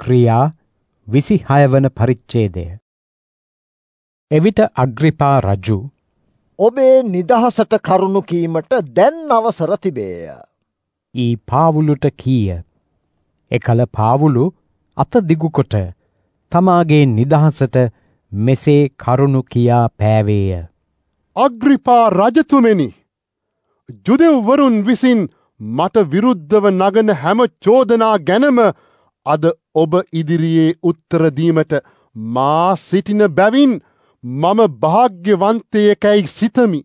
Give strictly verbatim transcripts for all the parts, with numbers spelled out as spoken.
ක්‍රියා විසිහය වන පරිච්ඡේදය. එවිට අග්‍රිපා රජු ඔබේ නිදහසට කරුණු කීමට දැන් අවසර තිබේය. ඊ පාවුලුට කීය. එකල පාවුලු අත දිගුකොට තමාගේ නිදහසට මෙසේ කරුණු කියා පෑවේය. අග්‍රිපා රජතුමනි, ජුදෙව්වරුන් විසින් මට විරුද්ධව නගන හැම චෝදනා ගැනම අද ඔබ ඉදිරියේ උත්තර දීමට මා සිටින බැවින් මම භාග්‍යවන්තයෙකැයි සිතමි.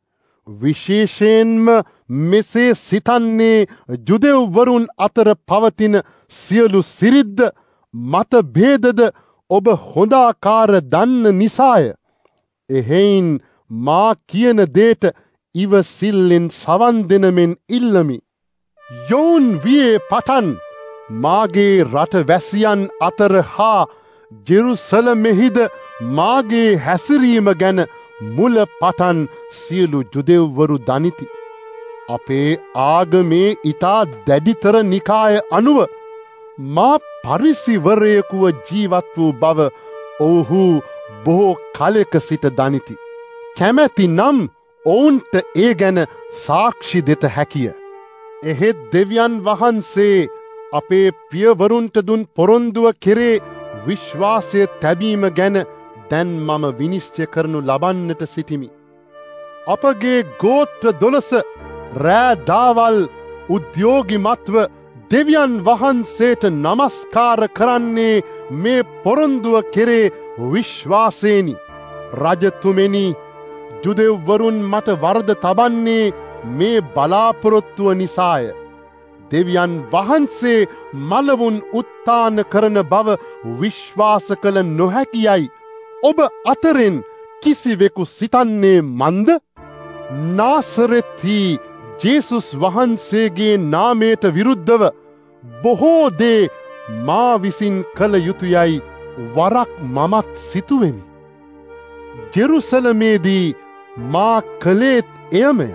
විශේෂයෙන්ම මෙසේ සිතන්නේ ජුදෙව්වරුන් අතර පවතින සියලු සිරිද්ද මත භේදද ඔබ හොඳාකාර දන්න නිසාය. එහෙයින් මා කියන දේට ඉවසිල්ලෙන් සවන් දෙනමෙන් ඉල්ලමි. යෝන් වියේ පටන් මාගේ රටවැසියන් අතර හා ජෙරුසලමෙහිද මාගේ හැසිරීම ගැන මුල පටන් සියලු ජුදෙව්වරු දනිති. අපේ ආගමේ ඊතා දැඩිතර නිකාය අනුව මා පරිසිවරයෙකුව ජීවත් වූ බව ඔවුහු බොහෝ කලෙක සිට දනිති. කැමැති නම් ඔවුන්ට ඒ ගැන සාක්ෂි දෙත හැකිය. එහෙත් දෙවියන් වහන්සේ අපේ පියවරුන්ට දුන් පොරොන්දුව කෙරේ විශ්වාසය තැබීම ගැන දැන් මම විනිශ්චය කරනු ලබන්නට සිටිමි. අපගේ ගෝත්‍ර දොළොස රෑ දවල් උද්‍යෝගිමත්ව දෙවියන් වහන්සේට නමස්කාර කරන්නේ මේ පොරොන්දුව කෙරේ විශ්වාසේනි. රජතුමනි, ජුදෙව්වරුන් මට වරද තබන්නේ මේ බලාපොරොත්තුව නිසාය. දෙවියන් වහන්සේ මළවුන් උත්ථාන කරන බව විශ්වාස කළ නොහැකියයි ඔබ අතරින් කිසිවෙකු සිතන්නේ මන්ද? නාසරෙත්හි ජේසුස් වහන්සේගේ නාමයට විරුද්ධව බොහෝ දේ මා විසින් කළ යුතුයයි වරක් මමත් සිතුවෙමි. ජෙරුසලමේදී මා කළේත් එයමය.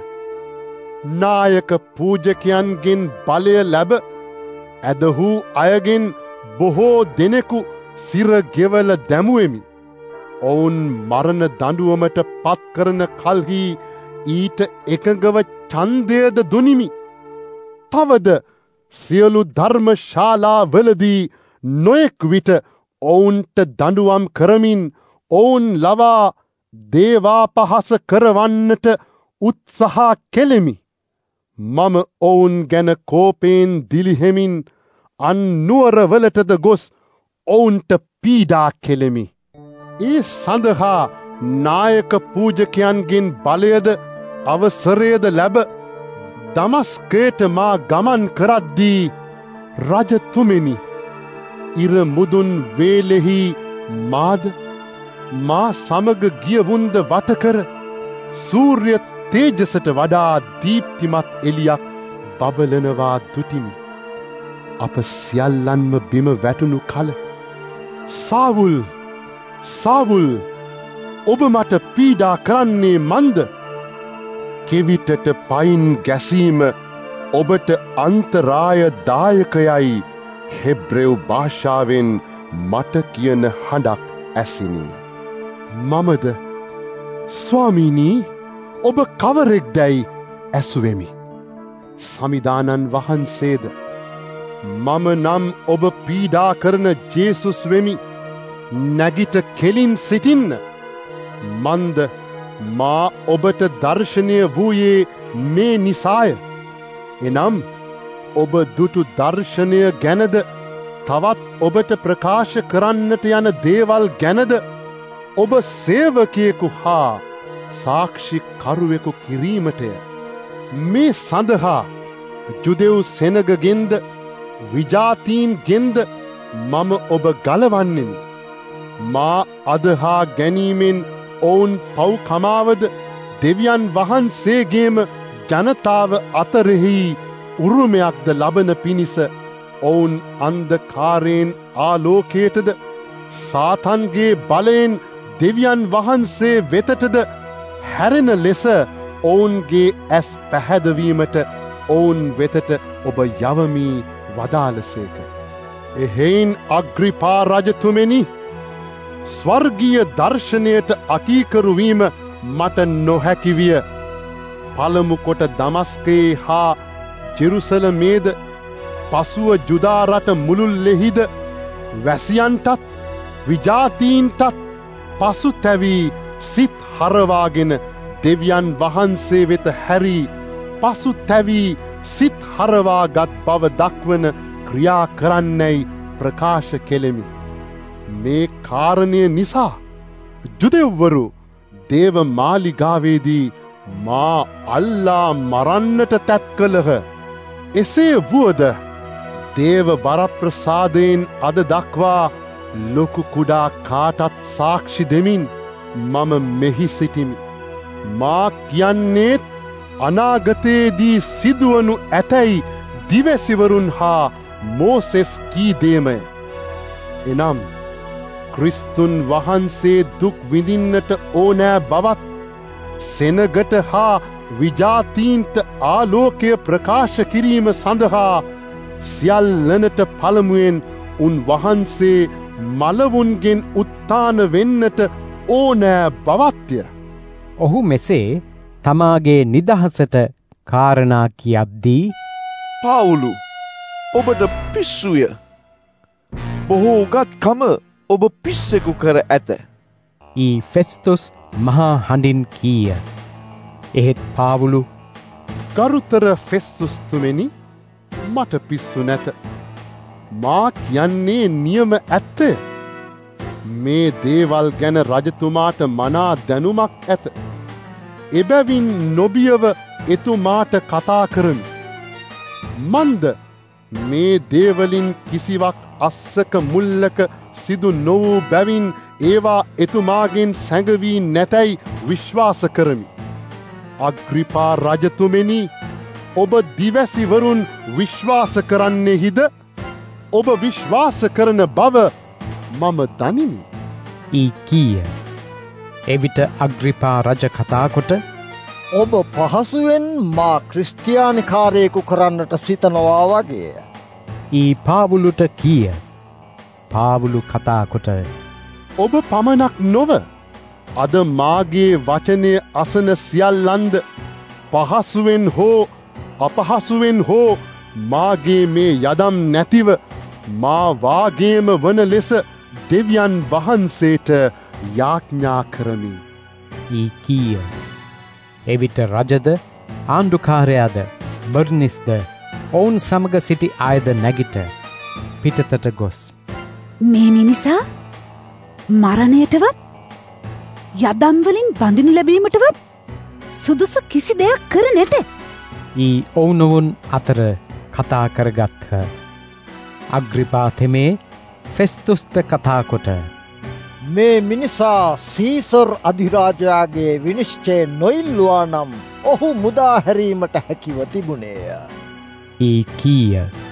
නායක පූජකයන්ගෙන් බලය ලැබ ඇදහූ අයගෙන් බොහෝ දෙනෙකු සිරගෙවල දැමුවෙමි. ඔවුන් මරණ දඬුවමට පත් කරන කල්හි ඊට එකඟව ඡන්දයද දුනිමි. තවද සියලු ධර්මශාලාවලදී නොයෙක් විට ඔවුන්ට දඬුවම් කරමින් ඔවුන් ලවා දේවාපහාස කරවන්නට උත්සාහ කෙලෙමි. මම ඔවුන් ගැන කෝපයෙන් දිලිහෙමින් අන් නුවරවලටද ගොස් ඔවුන්ට පීඩා කෙලෙමි. ඒ සඳහා නායක පූජකයන්ගෙන් බලයද අවසරයද ලැබ දමස්කයට මා ගමන් කරද්දී රජතුමනි, ඉර මුදුන් වේලෙහි මාද මා සමග ගියවුන්ද වටකර සූර්ය තේජසට වඩා දීප්තිමත් එලියක් බබලනවා දුටිමි. අප සියල්ලන්ම බිම වැටුණු කල සාවුල්, සාවුල්, ඔබ මට පීඩා කරන්නේ මන්ද? කෙවිතට පයින් ගැසීම ඔබට අන්තරාය දායකයයි හෙබ්‍රෙව් භාෂාවෙන් මට කියන හඬක් ඇසිනි. මමද ස්වාමීනී, ඔබ කවරෙක්දැයි ඇසුවෙමි. සමිදානන් වහන්සේද, මම නම් ඔබ පීඩා කරන ජේසුස් වෙමි. නැගිට කෙලින් සිටින්න. මන්ද මා ඔබට දර්ශනය වූයේ මේ නිසාය. එනම් ඔබ දුටු දර්ශනය ගැනද තවත් ඔබට ප්‍රකාශ කරන්නට යන දේවල් ගැනද ඔබ සේවකයෙකු හා සාක්ෂි කරුවෙකු කිරීමටය. මේ සඳහා ජුදෙව් සෙනගගෙන්ද විජාතීන්ගෙන්ද මම ඔබ ගලවන්නෙමි. මා අදහා ගැනීමෙන් ඔවුන් පව් කමාවද දෙවියන් වහන්සේගේම ජනතාව අතරෙහි උරුමයක්ද ලබන පිණිස ඔවුන් අන්ධකාරයෙන් ආලෝකයටද සාතන්ගේ බලයෙන් දෙවියන් වහන්සේ වෙතටද හැරෙන ලෙස ඔවුන්ගේ ඇස් පැහැදවීමට ඔවුන් වෙතට ඔබ යවමී වදාළසේක. එහෙයින් අග්‍රිපා රජතුමනි, ස්වර්ගීය දර්ශනයට අකීකරුවීම මට නොහැකි විය. පළමු කොට දමස්කයේ හා ජෙරුසලමේද, පසුව ජුදා රට මුළුල්ලෙහිද වැසියන්ටත් විජාතීන්ටත් පසු තැවී සිත් හරවාගෙන දෙවියන් වහන්සේ වෙත හැරී පසු තැවී සිත් හරවාගත් බව දක්වන ක්‍රියා කරන්නැයි ප්‍රකාශ කෙලෙමි. මේ කාරණය නිසා ජුදෙව්වරු දේව මාලිගාවේදී මා අල්ලා මරන්නට තැත් කළහ. එසේ වුවද දේව වරප්‍රසාදයෙන් අද දක්වා ලොකු කුඩා කාටත් සාක්ෂි දෙමින් මම මෙහි සිටිමි. මා කියන්නේත් අනාගතයේදී සිදුවනු ඇතැයි දිවැසිවරුන් හා මෝසෙස් කී දේමය. එනම් ක්‍රිස්තුන් වහන්සේ දුක් විඳින්නට ඕනෑ බවත්, සෙනගට හා විජාතීන්ට ආලෝකය ප්‍රකාශ කිරීම සඳහා සියල්ලනට පළමුවෙන් උන්වහන්සේ මලවුන්ගෙන් උත්ථාන වෙන්නට ඕනෑ බවත්ය. ඔහු මෙසේ තමාගේ නිදහසට කාරණා කියද්දී, පාවුලු, ඔබට පිස්සුය. බොහෝ උගත්කම ඔබ පිස්සෙකු කර ඇත. ඊ ෆෙස්තුස් මහා හඬින් කීය. එහෙත් පාවුලු, ගරුතර ෆෙස්තුස්තුමෙනි, මට පිස්සු නැත. මා කියන්නේ නියම ඇත්ත. මේ දේවල් ගැන රජතුමාට මනා දැනුමක් ඇත. එබැවින් නොබියව එතුමාට කතා කරමි. මන්ද මේ දේවලින් කිසිවක් අස්සක මුල්ලක සිදු නොවූ බැවින් ඒවා එතුමාගෙන් සැඟවී නැතැයි විශ්වාස කරමි. අග්‍රිපා රජතුමෙනි, ඔබ දිවැසිවරුන් විශ්වාස කරන්නේහිද? ඔබ විශ්වාස කරන බව මම දනිමි. ඊ කීය. එවිට අග්‍රිපා රජ කතා කොට, ඔබ පහසුවෙන් මා ක්‍රිස්තියානිකාරයෙකු කරන්නට සිතනවා වගේ. ඊ පාවුලුට කීය. පාවුලු කතා කොට, ඔබ පමණක් නොව අද මාගේ වචනය අසන සියල්ලන්ද පහසුවෙන් හෝ අපහසුවෙන් හෝ මාගේ මේ යදම් නැතිව මා වාගේම වන ලෙස දෙවියන් වහන්සේට යාඥා කරමි. ඊ කීය. එවිට රජද ආණ්ඩුකාරයාද බර්නිස්ද ඔවුන් සමග සිටි අයද නැගිට පිටතට ගොස්, මේ මිනිසා මරණයටවත් යදම්වලින් බඳිනු ලැබීමටවත් සුදුසු කිසි දෙයක් කර නැත. ඊ ඔවුනොවුන් අතර කතා කරගත්හ. අග්‍රිපා තෙමේ ෆෙස්තුස්ට කතා කොට, මේ මිනිසා සීසර් අධිරාජයාගේ විනිශ්චය නොඉල්ලුවා නම් ඔහු මුදා හැරීමට හැකිව තිබුණේය. ඊ කීය.